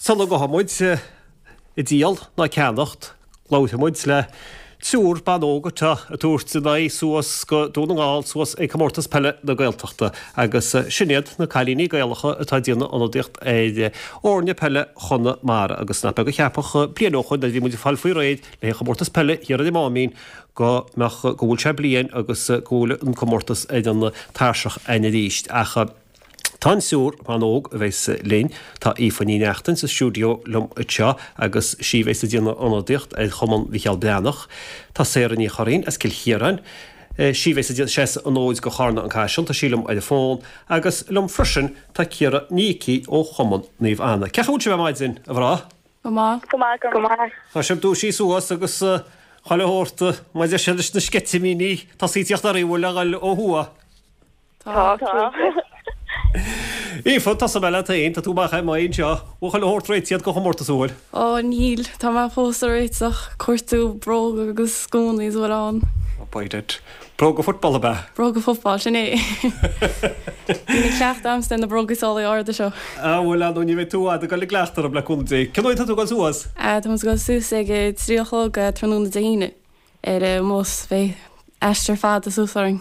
Sala go hamuid I díal na ceannacht, láuthamuid le túr banógata a túirta na suas go dúna gáil suas é comórtas pelle na gailteachta agus sinnéad na cailíní gaalacha atá díanana anadíocht é orne pelle chuna mar agus na be go cheapach blianócha na dí muidir fallfaí réid le comórtas pelle hiar a mámín go meach gúil se blian agus gúla an comórtas é an táiseach aine díist acha Tá siúr an óg a bheits léin tá ífaní neachtain sa stúdio lom utse agus sí bheits a díanana anadíocht é chuman bhícheal beannach Tá séar ní choín as cil chiaran sí bheits a sé an óid go chána an caiisiil tá sílam a fón agus lom frisin tá ciara nící ó chuman níomh anna. Ceút se bh maidin a bhrá? Go Tá sem dú sí suas agus chaile hórta maid sé na sketimíní tá sítíocht a riúil leáil ó hua. Ífa tá meile taon tá tú bach maon seo ó chail hórtréitiad go chomórtasúil. Níl tá má fóstaréitach cuairtú brog agus scónaí bhán. Baidir. Brog go futbal be? Brog go futbal sin é. Ní clecht amsta na brogasála áda seo. Bhfuil anú ní bheith tú a go le gleachtar a bleúntaí. Ceáid tú go suas? Tá go sús ag tríochlog tróna daine ar mós bheith eistir fad a súsaring.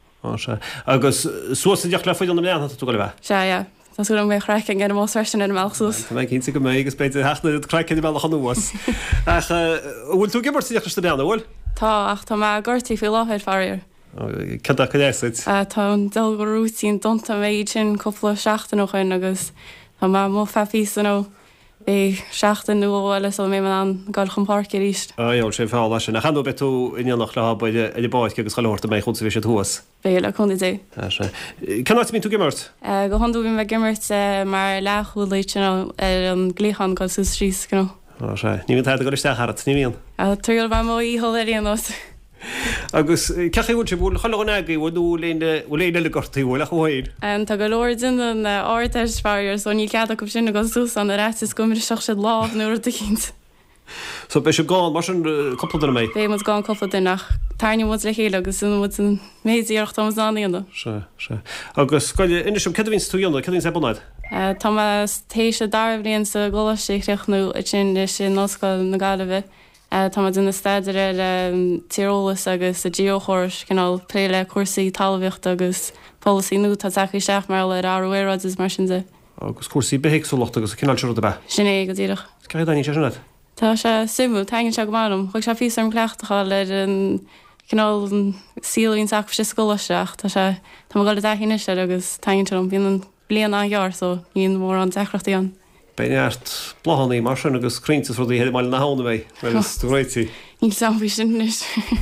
Agus suas deach le foiid an mléana tú go le bheith? Se, Tás go mé chreicein ar mós freisin ar meachsús. Tá mé cinnta go mé agus beidir heachna creicein bhealach an nuas. Bhfuil tú gimar tíochtta beanna bhfuil? Tá ach tá má gortaí fi láthir farir. Ceda chu éid? Tá an del go rútíín donta méid sin coppla seachtain ó chuin agus tá má mó feí san ó é seachtain nuhile ó mé an gáil chun parkir ríist. Áil sé fála sin. Chan be tú ineannach le baide i báid agus chairta mé chun sa bhí sé thuas. Béle chun dé. Canáid mín tú gimmart? Go honú bhí me gimmart mar lethúlaid sin ar an gléchan go sús rís gná. Ní minn go iste harat ní míon. Tuil bh mó íhol ar íon. Agus ceúil sé bhúil chonaagaí bhú léine le gortaíhil a chuáid. Tá go leirdin an áirteis fearir so ní cead go sinna go sús an réis go mar seach sé láh nuair a chéint. So be se gáin mar an coppla mé? Bé mu gáin coppla nach taine mu le chéile agus sin mu an méíocht am aíonna. Se. Agus scoile ina sem cevín túíonna, cedín sé bonid? Tá tééis sé darbhlíonn sa gola séreachnú a sin sin nóscoil na galibh. Tá duna staidir tíolalas agus a geochóirs cinál pléile cuasaí talmhaocht agus policyú tá taí seach mar le áhhérád is mar sin. Agus cuasaí behéicsúlacht agus cinál seú be? Sin é go dtíireach. Cai daní sé sinna? Tá sé simú teann se go mám, chuig se fís an cleachtaá le an cinál sílíonn sac sé scolasteach tá sé tá gáil dahíine se agus tainn sem bhíon an blian anhear so íon mór an decrochttaí an. Beart blahannaí mar sin agus crintas rudí héidir meile na hána bheith réití. Ní samhí sinis.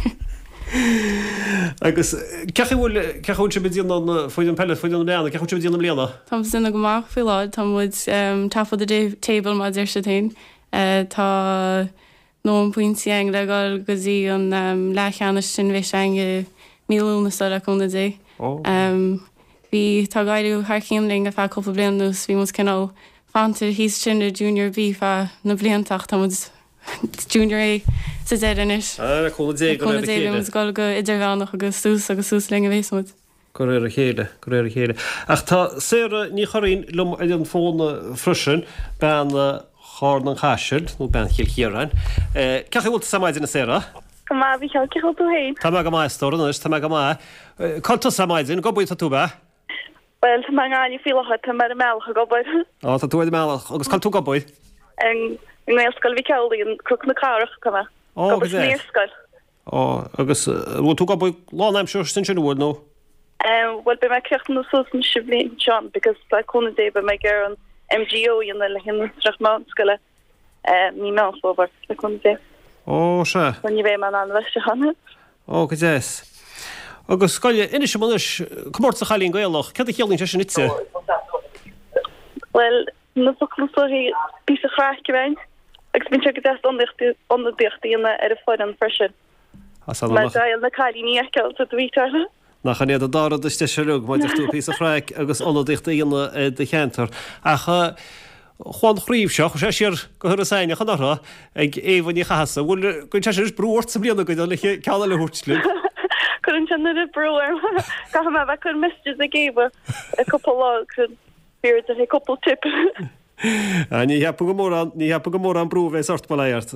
Agus ceúil se bedíon an foiidir pelle foiidir beanna, ceú se bedíanana blianana? Tá sinna go máach fi láid, tá muid tafod a table má dir se tain. Tá nó an pointí ang le gáil go dtí an lechanna sin bheith an míúna sta chuna dé. Bhí tá gaiidú thcíimling a fá coppla blian nús bhí mu cinál fantar hís sin a junior bí fa na bliantaach tá junior é sa déis. Chuna dé go gáil go idirhánach agus sús le a bhéismid. Go réir a chéile. Ach tá séra ní choín lom an fóna frisin ben cháir an chaisiid nó ben chiilchéarain. Ceúil samáid na séra? Go má bhí ceil ceú tú héin. Tá go mátóras tá go má. Conta samáidin go buid tú be? Well, tá gáinní filacha tá mar mecha gobaid. Tá tú meach agus cal tú gobaid? Ngnéalscoil bhí ceolaíon cruc na cáireach cuma. Níoscoil. Agus bhfuil tú gobaid láim seú sin sin bhfuil nó? Well, be me cecht na súsan si bblin John, because tá chuna dé be me gur an MGO ionna le hin strachmáscoile ní mésóbar le chuna dé. Se? Ní bhéh man an leiste hanna. Go dés. Agus scoile ina sem muis cummórt sa chalín gailech, ce chéalín se sin itse? Well, na sochlusí bí a chrácein, agus bin se go deas ondíochttaína ar a fáid an freisin. Na cailíní ceil a bhítarna? Nach chanéad a dára iste serug, maidir tú pí a chráic agus ondíochttaína de cheantar. Acha Juan chríomh seo sé siar go thura saine chunará ag éhaní chaasa, bhfuil gon te sé brúirt sa blianana go le ceala le húirtlú. Couldn't the brewer. Got him a couldn't miss just a gave a couple of beers and a couple tip. Ní heappa go mór an brú bheith sort baléart.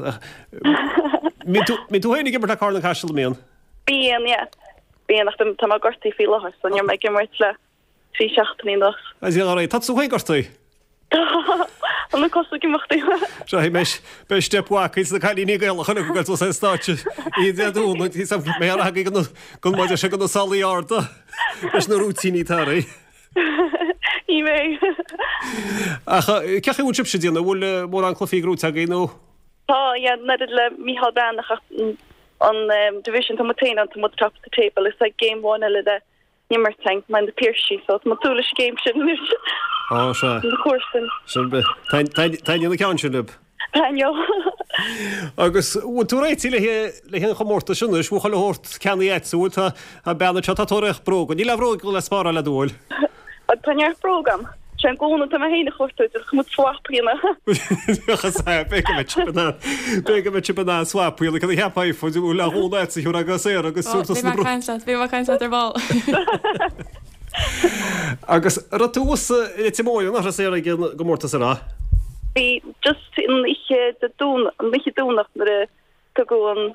Mi tú hénig gimar a cána caiisiil míon? Bíon, Bíon nach tá gortaí fi lechas, an ar me gimmart le 3 dos. As á ré, tatú hé gortaí? An na costa gimachtaí. Se hí meis be stephacha is na caiíní gaile chuna go go sé státe. Í dún í sam mé a gon maidir se go na salí áta. Leis na rútíní tarí. Í mé. Cecha ú chip sé díanana bhfuil mór an chlufií grúta gé nó? Tá, na le Michal Brandach on division tomatina to mud top of the table. It's like game 1 le de nimmer tank mind the Piercy, so it's matullish game sin. Oh, sure. The course. Tiny the country. Daniel. Agus tú réití le hen chomórta sinnis bhcha le hort ceannaéú a bena chatátorach brog, ní le bróg le spára le dúil. A tannear program. Sean gona a héna chóirú chumut swapína. Be me chipna swapíla chu hepaí foiú le hóna sa hiú agus sé agus sútas na bhí mar caiint ar bhil. Agus ratúsa timóin nach sé go mórta sará? Bhí just in ihe dúnach na goin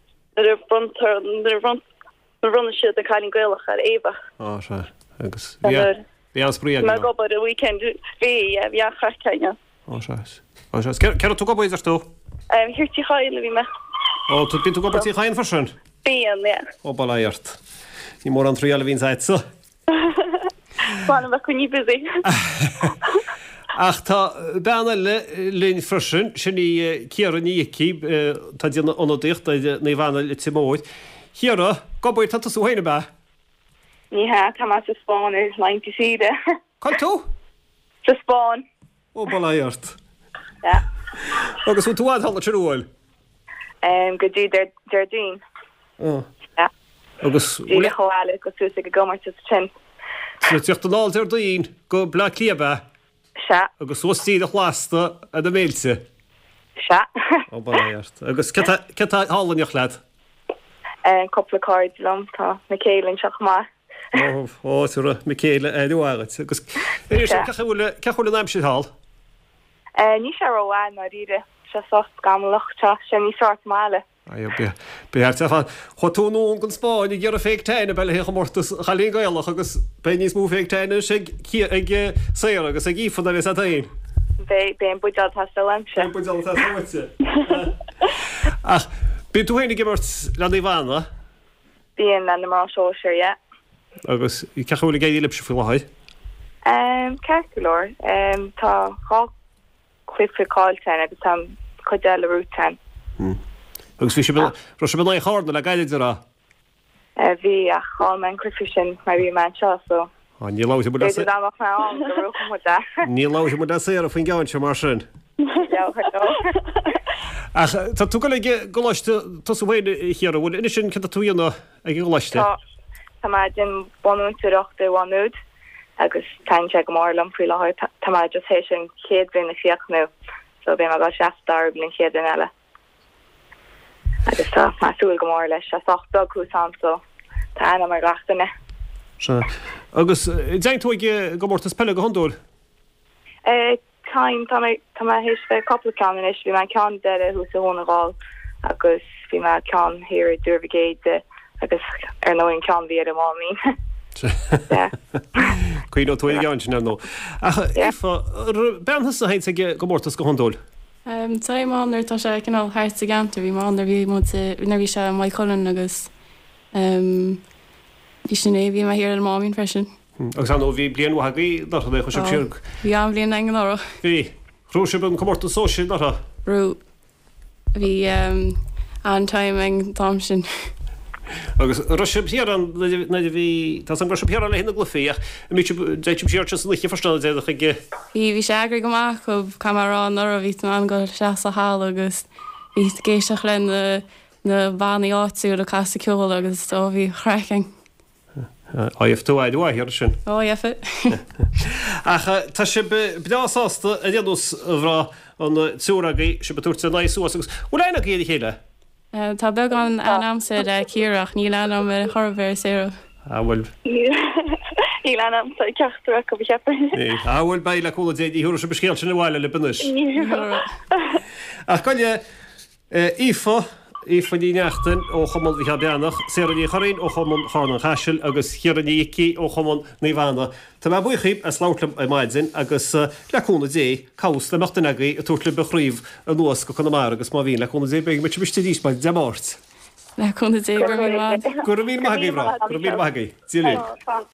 runne si a caiin goilech ar éba. Á se agus bhí an sprí me go a weekend bhí chachéine. Ceir tú gobaid ar tú? Hirtí chaile bhí me. Ó tú bín tú gobartí chain farsin? Bíon, ó bailairt. Ní mór an tríala vín saitsa. Bána bheith chuní busy. Ach tá beanna linn farsin sinní cearan ící tá díana onodíocht na bhana le timóid. Chiara, gobaid tá sú héine be? Ní ha, tá sa Spáin is 90 síide. Cáil tú? Sa Spáin. Ó bailairt. Ja. Agus bhú tú adhalla trúil? Go dtí Dardín. Ja. Agus Díle choáile go túsa go gomart sa tin. Tíocht an áil Dardín go bla clíaba? Se. Agus suastíad a chlásta a do méilse? Se. Ó bailairt. Agus ceta hálaneach lead? Couple cards lom tá na céilinn seach má. Ó túra Michaela dúágat. Agus cechúla naimsid hall? Ní sé roháin mar ide se sost gamlachtá sé ní sort máile. Beart fan chotúnún gon Spáin ag ggéar a féic teine beile hé mórtas chalín gailech agus be níos mú féic teine sé ag séir agus ag ífa a bheits a taon. Bé an buideal tá lemse. Buideal tá lemse. Ach, bí tú hénig gimmart le bhana? Bíon le na mar sóir, ja. Agus I cechúla géí lipse fi lehaid? Ceirculóir, tá chuifre cáiltein agus tá chuide le rútein. Agus bhí se ben na chána le gaiide rá? Bhí a cháilmen chuifri sin mar bhí man seo, so... Ní láte mu Ní láte mu sé a fin gáin se mar sin. Tá tú go le goláiste bhhéine chéar bhfuil inis sin cin túíanana ag goláiste? Tá din bonúntaachta bhánúd agus tainte go mórlam frí lethir tá just hééis sin chéad bhína fiochnú, so bhí mar 16 blin chéad in eile. Agus tá súil go mór leis a 8 cúsán, so tá ana mar gachtainine. Agus déint tú go mórtas pelle go hondúil? Táim tá hééis bheith coppla is bhí me cean deire hús a hónaáil agus bhí me cean hir dúrvigéide agus nóin cean bhí am máí. Cuí tú gáin sin nó. Benhas a héint go mórtas go hondúil? Tá mánar tá sé cinál háart a gantar bhí mánar bhí bhí se mai cholan agus bhí sin é bhí hir an máín freisin. Agus an bhí blian wagaí nach chu se siúg. Bhí an blion an ára. Bhí Rúise ben comórta sóisiid nach? Rú bhí antáim ag tám sin. Agus Rusisian bhí tá an Rusisian le hinna glufiíach déitm siir san liche forstal déach ige. Bhí sé agra goach go camerarán ar a bhí an go se a há agus bhí géisteach le na bhaí áú a casa ceol agus ó bhí chreiking. Áh tú aidú hir sin? Ó jefa. Tá si bedásásta a dhéanús bhrá an túragaí si betúirta naisú agus bhfuil éna chéad chéile? Tá beg an amsa cíireach ní le am chorbhéir sé. Bhfuil Ílanam sa ceachtar go chepa. Áhfuil baile cola dé í thuúr se bescéil sin bhile le bunis. Ach coile Ífa ní neachtain ó chumon bhí beannach, séí choín ó chumon chána chaisiil agus chianíí ó chumon ní bhana. Tá me buchaíb a slálam a maididzin agus leúna dé caus le meachtain agaí a túirla bechríomh a nuas go chuna agus má bhín leúna dé beag me biste díos de mát. Leúna dé Gur bhí maigí bra, gur bhí maigí. Tílín.